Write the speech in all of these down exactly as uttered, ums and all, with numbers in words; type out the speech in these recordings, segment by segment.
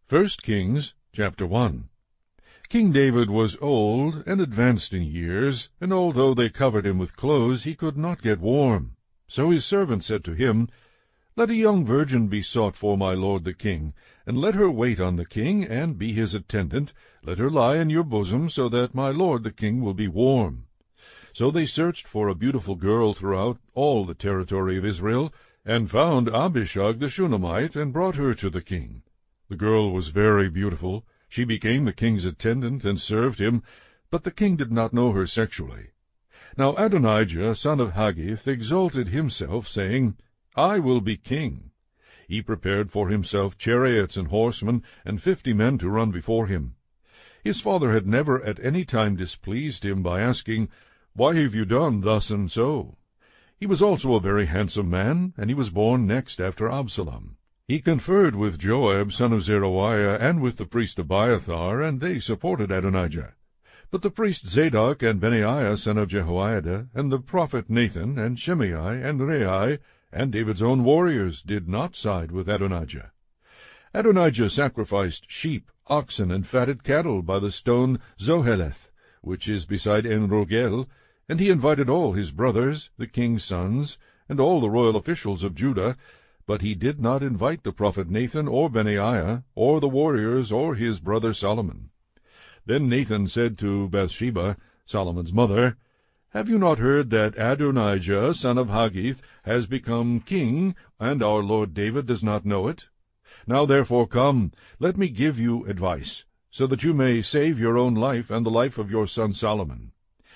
First Kings chapter one. King David was old and advanced in years, and although they covered him with clothes, he could not get warm. So his servant said to him, Let a young virgin be sought for my lord the king, and let her wait on the king, and be his attendant. Let her lie in your bosom, so that my lord the king will be warm. So they searched for a beautiful girl throughout all the territory of Israel, and found Abishag the Shunammite, and brought her to the king. The girl was very beautiful. She became the king's attendant and served him, but the king did not know her sexually. Now Adonijah, son of Haggith, exalted himself, saying, I will be king. He prepared for himself chariots and horsemen, and fifty men to run before him. His father had never at any time displeased him by asking, Why have you done thus and so? He was also a very handsome man, and he was born next after Absalom. He conferred with Joab, son of Zeruiah, and with the priest Abiathar, and they supported Adonijah. But the priest Zadok and Benaiah, son of Jehoiada, and the prophet Nathan, and Shimei, and Rei, and David's own warriors did not side with Adonijah. Adonijah sacrificed sheep, oxen, and fatted cattle by the stone Zoheleth, which is beside En-Rogel, and he invited all his brothers, the king's sons, and all the royal officials of Judah, but he did not invite the prophet Nathan or Benaiah, or the warriors, or his brother Solomon. Then Nathan said to Bathsheba, Solomon's mother, Have you not heard that Adonijah, son of Haggith, has become king, and our lord David does not know it? Now therefore come, let me give you advice, so that you may save your own life and the life of your son Solomon.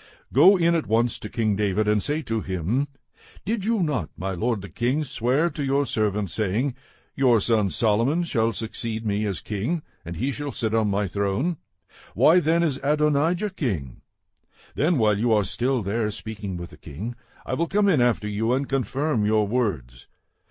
Go in at once to King David, and say to him, Did you not, my lord the king, swear to your servant, saying, Your son Solomon shall succeed me as king, and he shall sit on my throne? Why then is Adonijah king? Then while you are still there speaking with the king, I will come in after you and confirm your words.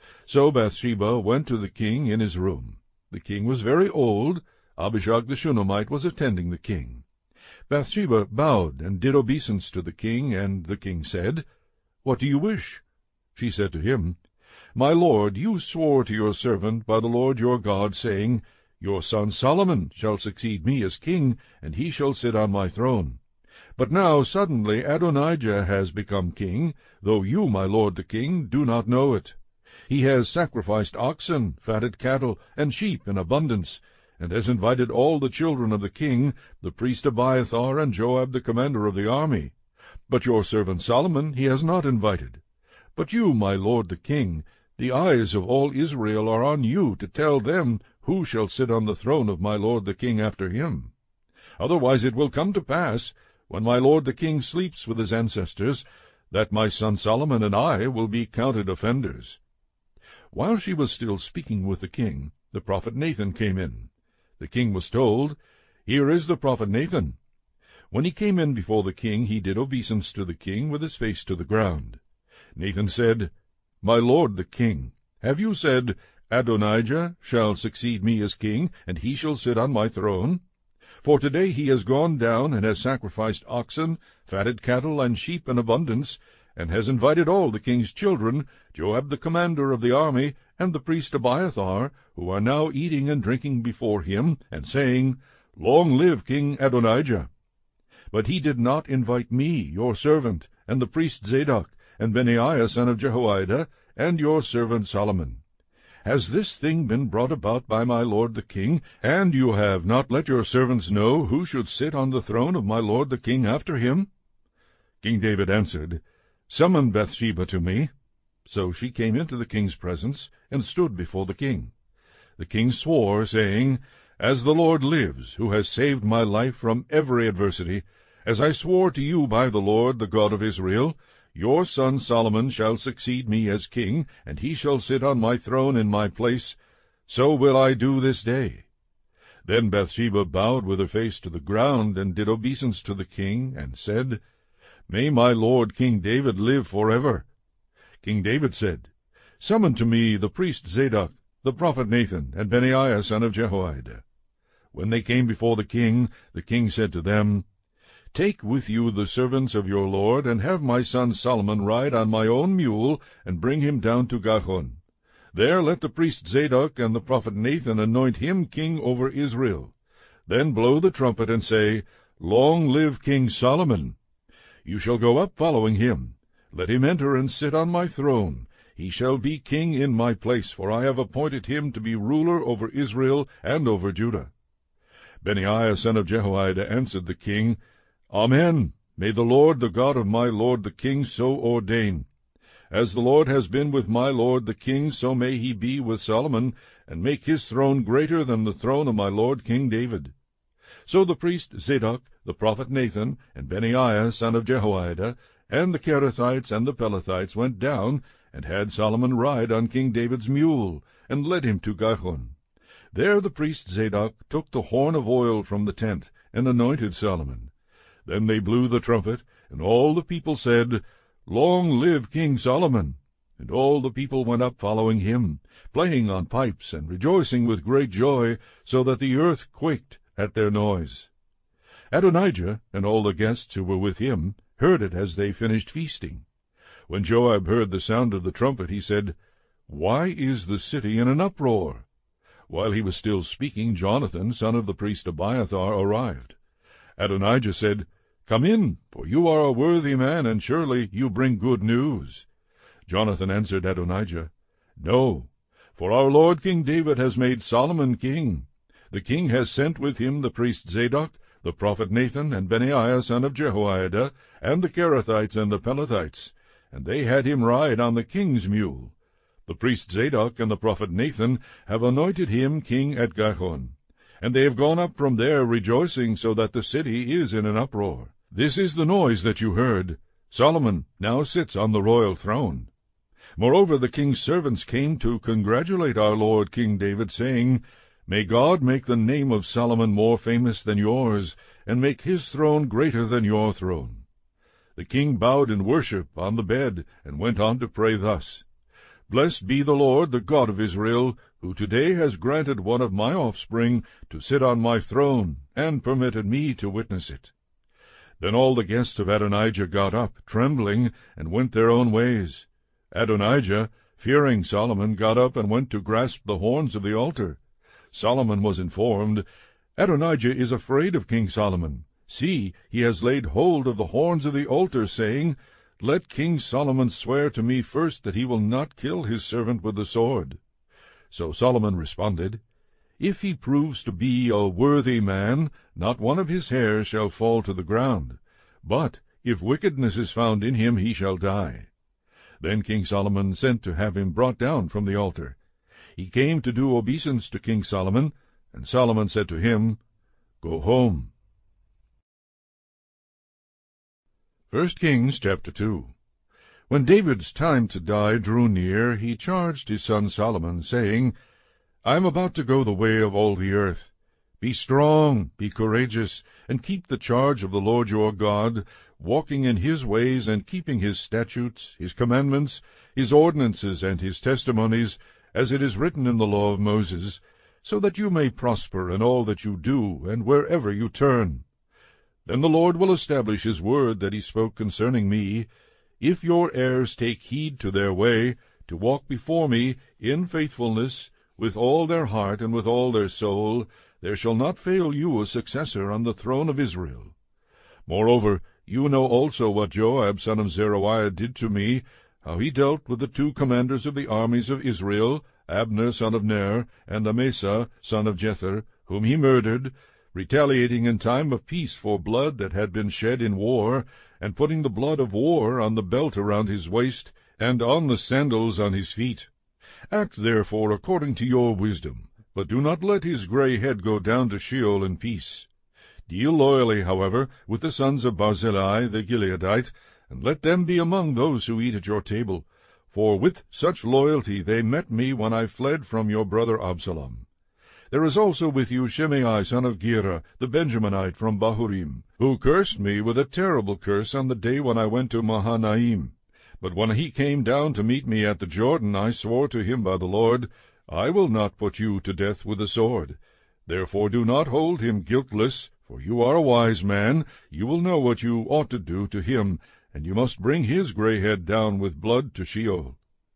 So Bathsheba went to the king in his room. The king was very old. Abishag the Shunammite was attending the king. Bathsheba bowed and did obeisance to the king, and the king said, What do you wish? She said to him, My lord, you swore to your servant by the Lord your God, saying, Your son Solomon shall succeed me as king, and he shall sit on my throne. But now suddenly Adonijah has become king, though you, my lord the king, do not know it. He has sacrificed oxen, fatted cattle, and sheep in abundance, and has invited all the children of the king, the priest Abiathar, and Joab the commander of the army. But your servant Solomon he has not invited. But you, my lord the king, the eyes of all Israel are on you to tell them who shall sit on the throne of my lord the king after him. Otherwise it will come to pass, when my lord the king sleeps with his ancestors, that my son Solomon and I will be counted offenders. While she was still speaking with the king, the prophet Nathan came in. The king was told, Here is the prophet Nathan. When he came in before the king, he did obeisance to the king with his face to the ground. Nathan said, My lord the king, have you said, Adonijah shall succeed me as king, and he shall sit on my throne? For today he has gone down and has sacrificed oxen, fatted cattle, and sheep in abundance, and has invited all the king's children, Joab the commander of the army, and the priest Abiathar, who are now eating and drinking before him, and saying, Long live King Adonijah! But he did not invite me, your servant, and the priest Zadok, and Benaiah son of Jehoiada, and your servant Solomon. Has this thing been brought about by my lord the king, and you have not let your servants know who should sit on the throne of my lord the king after him? King David answered, Summon Bathsheba to me. So she came into the king's presence, and stood before the king. The king swore, saying, As the Lord lives, who has saved my life from every adversity, as I swore to you by the Lord, the God of Israel, your son Solomon shall succeed me as king, and he shall sit on my throne in my place. So will I do this day. Then Bathsheba bowed with her face to the ground, and did obeisance to the king, and said, May my lord King David live forever. King David said, Summon to me the priest Zadok, the prophet Nathan, and Benaiah son of Jehoiada. When they came before the king, the king said to them, Take with you the servants of your lord, and have my son Solomon ride on my own mule, and bring him down to Gihon. There let the priest Zadok and the prophet Nathan anoint him king over Israel. Then blow the trumpet, and say, Long live King Solomon! You shall go up following him. Let him enter and sit on my throne. He shall be king in my place, for I have appointed him to be ruler over Israel and over Judah. Benaiah son of Jehoiada answered the king, Amen. May the Lord, the God of my lord the king, so ordain. As the Lord has been with my lord the king, so may he be with Solomon, and make his throne greater than the throne of my lord King David. So the priest Zadok, the prophet Nathan, and Benaiah son of Jehoiada, and the Kerethites and the Pelethites went down, and had Solomon ride on King David's mule, and led him to Gihon. There the priest Zadok took the horn of oil from the tent, and anointed Solomon. Then they blew the trumpet, and all the people said, Long live King Solomon! And all the people went up following him, playing on pipes, and rejoicing with great joy, so that the earth quaked at their noise. Adonijah and all the guests who were with him heard it as they finished feasting. When Joab heard the sound of the trumpet, he said, Why is the city in an uproar? While he was still speaking, Jonathan, son of the priest Abiathar, arrived. Adonijah said, Come in, for you are a worthy man, and surely you bring good news. Jonathan answered Adonijah, No, for our lord King David has made Solomon king. The king has sent with him the priest Zadok, the prophet Nathan, and Benaiah son of Jehoiada, and the Kerethites and the Pelethites, and they had him ride on the king's mule. The priest Zadok and the prophet Nathan have anointed him king at Gihon, and they have gone up from there rejoicing, so that the city is in an uproar. This is the noise that you heard. Solomon now sits on the royal throne. Moreover, the king's servants came to congratulate our lord King David, saying, May God make the name of Solomon more famous than yours, and make his throne greater than your throne. The king bowed in worship on the bed, and went on to pray thus, Blessed be the Lord, the God of Israel, who today has granted one of my offspring to sit on my throne, and permitted me to witness it. Then all the guests of Adonijah got up, trembling, and went their own ways. Adonijah, fearing Solomon, got up and went to grasp the horns of the altar. Solomon was informed, Adonijah is afraid of King Solomon. See, he has laid hold of the horns of the altar, saying, Let King Solomon swear to me first that he will not kill his servant with the sword. So Solomon responded, If he proves to be a worthy man, not one of his hairs shall fall to the ground. But if wickedness is found in him, he shall die. Then King Solomon sent to have him brought down from the altar. He came to do obeisance to King Solomon, and Solomon said to him, Go home. First Kings chapter two. When David's time to die drew near, he charged his son Solomon, saying, I am about to go the way of all the earth. Be strong, be courageous, and keep the charge of the Lord your God, walking in his ways and keeping his statutes, his commandments, his ordinances, and his testimonies, as it is written in the law of Moses, so that you may prosper in all that you do, and wherever you turn. Then the Lord will establish his word that he spoke concerning me, if your heirs take heed to their way, to walk before me in faithfulness, with all their heart and with all their soul, there shall not fail you a successor on the throne of Israel. Moreover, you know also what Joab son of Zeruiah did to me, how he dealt with the two commanders of the armies of Israel, Abner son of Ner, and Amasa son of Jether, whom he murdered, retaliating in time of peace for blood that had been shed in war, and putting the blood of war on the belt around his waist, and on the sandals on his feet. Act therefore according to your wisdom, but do not let his gray head go down to Sheol in peace. Deal loyally, however, with the sons of Barzillai the Gileadite, and let them be among those who eat at your table, for with such loyalty they met me when I fled from your brother Absalom. There is also with you Shimei son of Gera, the Benjaminite from Bahurim, who cursed me with a terrible curse on the day when I went to Mahanaim. But when he came down to meet me at the Jordan, I swore to him by the Lord, I will not put you to death with the sword. Therefore do not hold him guiltless, for you are a wise man. You will know what you ought to do to him, and you must bring his gray head down with blood to Sheol.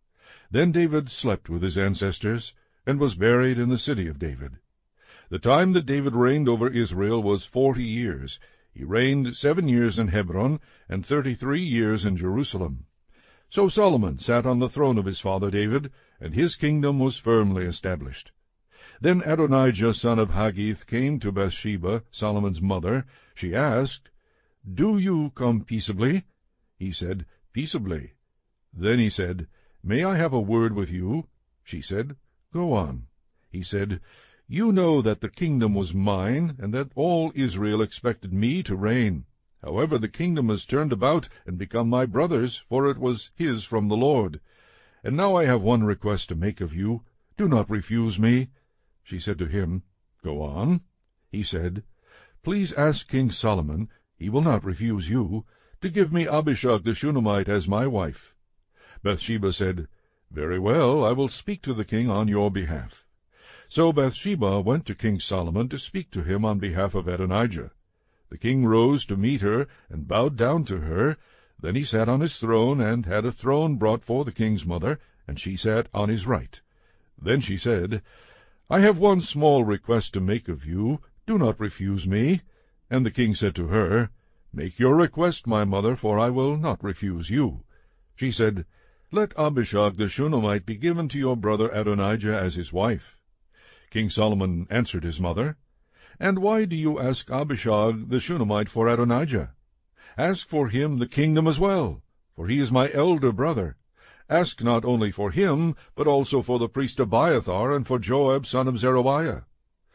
Then David slept with his ancestors, and was buried in the city of David. The time that David reigned over Israel was forty years. He reigned seven years in Hebron, and thirty-three years in Jerusalem. So Solomon sat on the throne of his father David, and his kingdom was firmly established. Then Adonijah son of Haggith came to Bathsheba, Solomon's mother. She asked, "Do you come peaceably?" He said, "Peaceably." Then he said, "May I have a word with you?" She said, "Go on." He said, "You know that the kingdom was mine, and that all Israel expected me to reign. However, the kingdom has turned about and become my brother's, for it was his from the Lord. And now I have one request to make of you. Do not refuse me." She said to him, "Go on." He said, "Please ask King Solomon, he will not refuse you, to give me Abishag the Shunammite as my wife." Bathsheba said, "Very well, I will speak to the king on your behalf." So Bathsheba went to King Solomon to speak to him on behalf of Adonijah. The king rose to meet her, and bowed down to her. Then he sat on his throne, and had a throne brought for the king's mother, and she sat on his right. Then she said, "I have one small request to make of you. Do not refuse me." And the king said to her, "Make your request, my mother, for I will not refuse you." She said, "Let Abishag the Shunammite be given to your brother Adonijah as his wife." King Solomon answered his mother, "And why do you ask Abishag the Shunammite for Adonijah? Ask for him the kingdom as well, for he is my elder brother. Ask not only for him, but also for the priest Abiathar, and for Joab son of Zeruiah."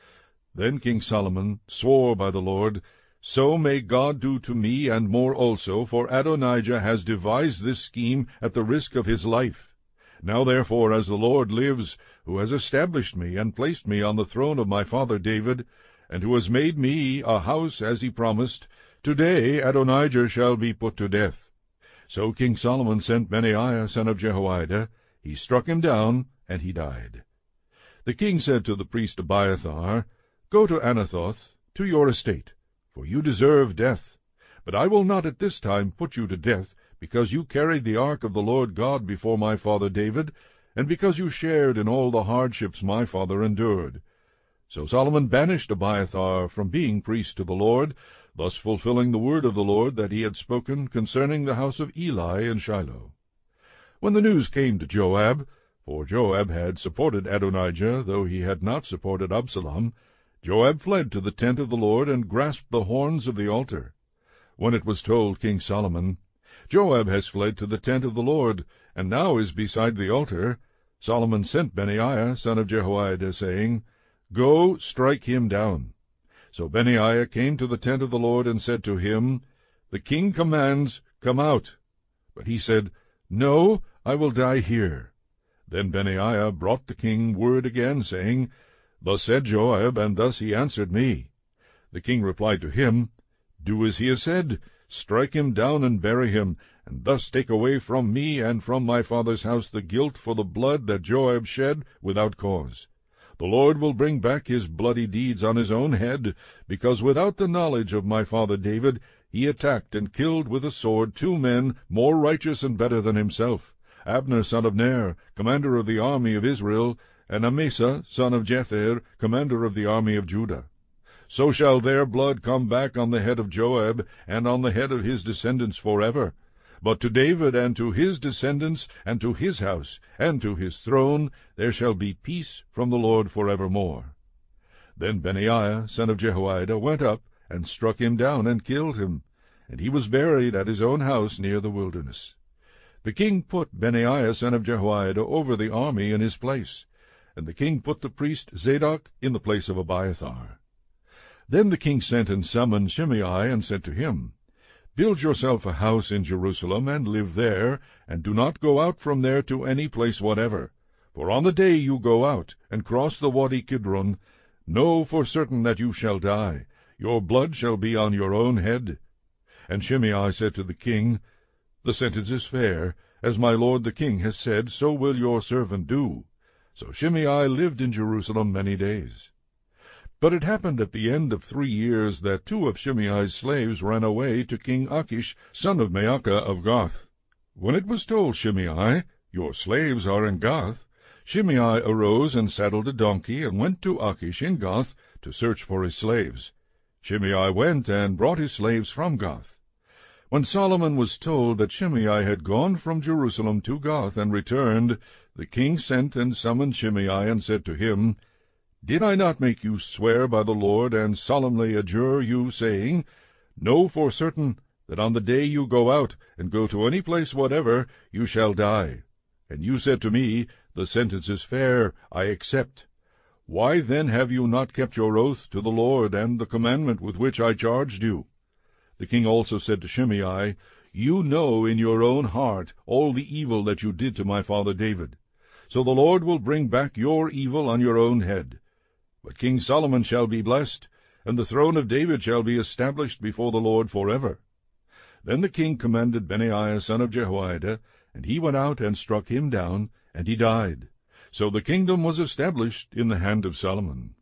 Then King Solomon swore by the Lord, "So may God do to me, and more also, for Adonijah has devised this scheme at the risk of his life. Now therefore, as the Lord lives, who has established me, and placed me on the throne of my father David, and who has made me a house as he promised, today Adonijah shall be put to death." So King Solomon sent Benaiah son of Jehoiada. He struck him down, and he died. The king said to the priest Abiathar, "Go to Anathoth, to your estate, for you deserve death. But I will not at this time put you to death, because you carried the ark of the Lord God before my father David, and because you shared in all the hardships my father endured." So Solomon banished Abiathar from being priest to the Lord, thus fulfilling the word of the Lord that he had spoken concerning the house of Eli in Shiloh. When the news came to Joab, for Joab had supported Adonijah, though he had not supported Absalom, Joab fled to the tent of the Lord, and grasped the horns of the altar. When it was told King Solomon, "Joab has fled to the tent of the Lord, and now is beside the altar," Solomon sent Benaiah son of Jehoiada, saying, "Go, strike him down." So Benaiah came to the tent of the Lord, and said to him, "The king commands, come out." But he said, "No, I will die here." Then Benaiah brought the king word again, saying, "Thus said Joab, and thus he answered me." The king replied to him, "Do as he has said, strike him down and bury him, and thus take away from me and from my father's house the guilt for the blood that Joab shed without cause. The Lord will bring back his bloody deeds on his own head, because without the knowledge of my father David he attacked and killed with a sword two men more righteous and better than himself, Abner son of Ner, commander of the army of Israel, and Amasa son of Jether, commander of the army of Judah. So shall their blood come back on the head of Joab, and on the head of his descendants forever. But to David and to his descendants, and to his house, and to his throne, there shall be peace from the Lord forevermore." Then Benaiah son of Jehoiada went up, and struck him down, and killed him, and he was buried at his own house near the wilderness. The king put Benaiah son of Jehoiada over the army in his place, and the king put the priest Zadok in the place of Abiathar. Then the king sent and summoned Shimei, and said to him, "Build yourself a house in Jerusalem, and live there, and do not go out from there to any place whatever. For on the day you go out, and cross the Wadi Kidron, know for certain that you shall die. Your blood shall be on your own head." And Shimei said to the king, "The sentence is fair. As my lord the king has said, so will your servant do." So Shimei lived in Jerusalem many days. But it happened at the end of three years that two of Shimei's slaves ran away to King Achish, son of Maacah of Gath. When it was told Shimei, Your slaves are in Gath. Shimei arose and saddled a donkey, and went to Achish in Gath to search for his slaves. Shimei went and brought his slaves from Gath. When Solomon was told that Shimei had gone from Jerusalem to Gath and returned, the king sent and summoned Shimei and said to him, Did I not make you swear by the Lord and solemnly adjure you, saying, Know for certain that on the day you go out and go to any place whatever, you shall die? And you said to me, The sentence is fair, I accept. Why then have you not kept your oath to the Lord and the commandment with which I charged you? The king also said to Shimei, You know in your own heart all the evil that you did to my father David. So the Lord will bring back your evil on your own head. But King Solomon shall be blessed, and the throne of David shall be established before the Lord forever. Then the king commanded Benaiah son of Jehoiada, and he went out and struck him down, and he died. So the kingdom was established in the hand of Solomon.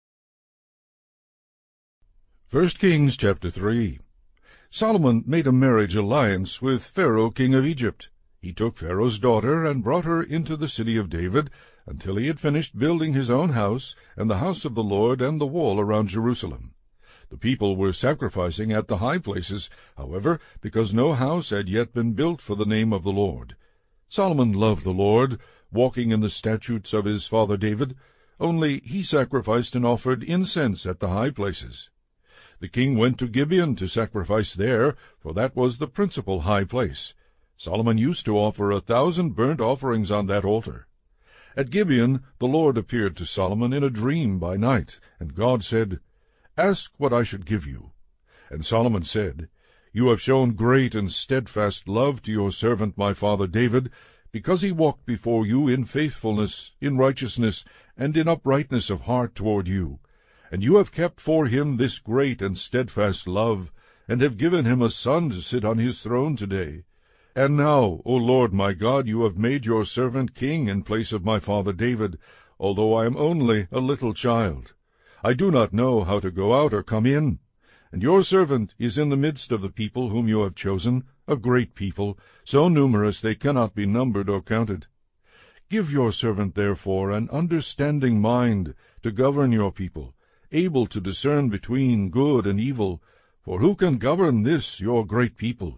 First Kings chapter three. Solomon made a marriage alliance with Pharaoh king of Egypt. He took Pharaoh's daughter and brought her into the city of David, until he had finished building his own house, and the house of the Lord, and the wall around Jerusalem. The people were sacrificing at the high places, however, because no house had yet been built for the name of the Lord. Solomon loved the Lord, walking in the statutes of his father David, only he sacrificed and offered incense at the high places. The king went to Gibeon to sacrifice there, for that was the principal high place. Solomon used to offer a thousand burnt offerings on that altar. At Gibeon the Lord appeared to Solomon in a dream by night, and God said, Ask what I should give you. And Solomon said, You have shown great and steadfast love to your servant my father David, because he walked before you in faithfulness, in righteousness, and in uprightness of heart toward you. And you have kept for him this great and steadfast love, and have given him a son to sit on his throne today. And now, O Lord my God, you have made your servant king in place of my father David, although I am only a little child. I do not know how to go out or come in. And your servant is in the midst of the people whom you have chosen, a great people, so numerous they cannot be numbered or counted. Give your servant, therefore, an understanding mind to govern your people, able to discern between good and evil, for who can govern this your great people?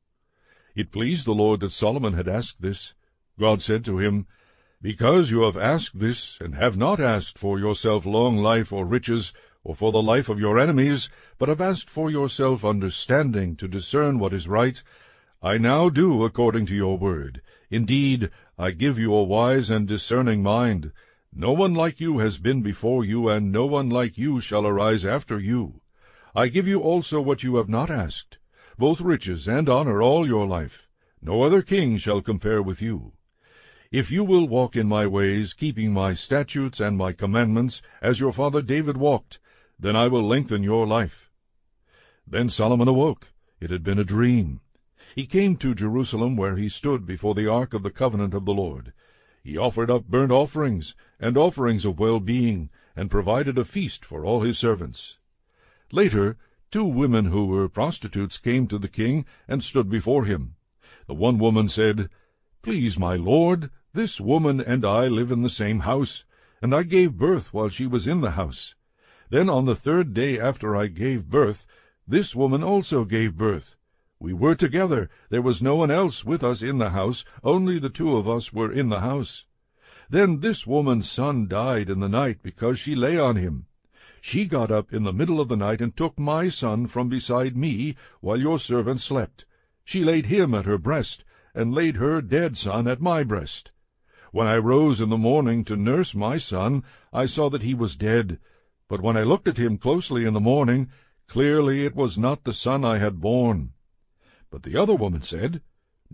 It pleased the Lord that Solomon had asked this. God said to him, Because you have asked this, and have not asked for yourself long life or riches, or for the life of your enemies, but have asked for yourself understanding to discern what is right, I now do according to your word. Indeed, I give you a wise and discerning mind. No one like you has been before you, and no one like you shall arise after you. I give you also what you have not asked, both riches and honor all your life. No other king shall compare with you. If you will walk in my ways, keeping my statutes and my commandments, as your father David walked, then I will lengthen your life. Then Solomon awoke. It had been a dream. He came to Jerusalem, where he stood before the ark of the covenant of the Lord. He offered up burnt offerings and offerings of well-being, and provided a feast for all his servants. Later, two women who were prostitutes came to the king and stood before him. The one woman said, Please, my lord, this woman and I live in the same house, and I gave birth while she was in the house. Then on the third day after I gave birth, this woman also gave birth. We were together. There was no one else with us in the house. Only the two of us were in the house. Then this woman's son died in the night because she lay on him. She got up in the middle of the night and took my son from beside me while your servant slept. She laid him at her breast, and laid her dead son at my breast. When I rose in the morning to nurse my son, I saw that he was dead. But when I looked at him closely in the morning, clearly it was not the son I had borne. But the other woman said,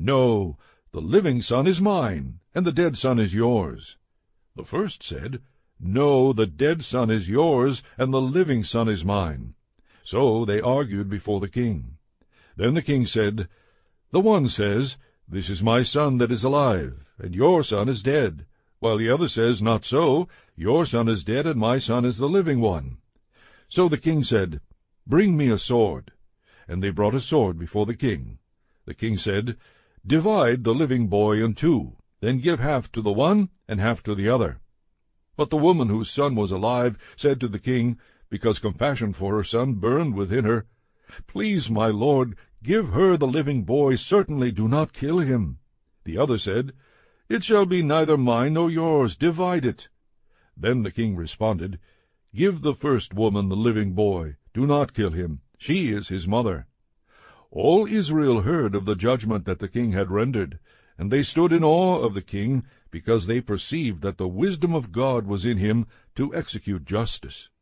No, the living son is mine, and the dead son is yours. The first said, No, the dead son is yours, and the living son is mine. So they argued before the king. Then the king said, The one says, This is my son that is alive, and your son is dead, while the other says, Not so, your son is dead, and my son is the living one. So the king said, Bring me a sword. And they brought a sword before the king. The king said, Divide the living boy in two. Then give half to the one and half to the other. But the woman whose son was alive said to the king, because compassion for her son burned within her, Please, my lord, give her the living boy, certainly do not kill him. The other said, It shall be neither mine nor yours, divide it. Then the king responded, Give the first woman the living boy, do not kill him, she is his mother. All Israel heard of the judgment that the king had rendered, and they stood in awe of the king, because they perceived that the wisdom of God was in him to execute justice.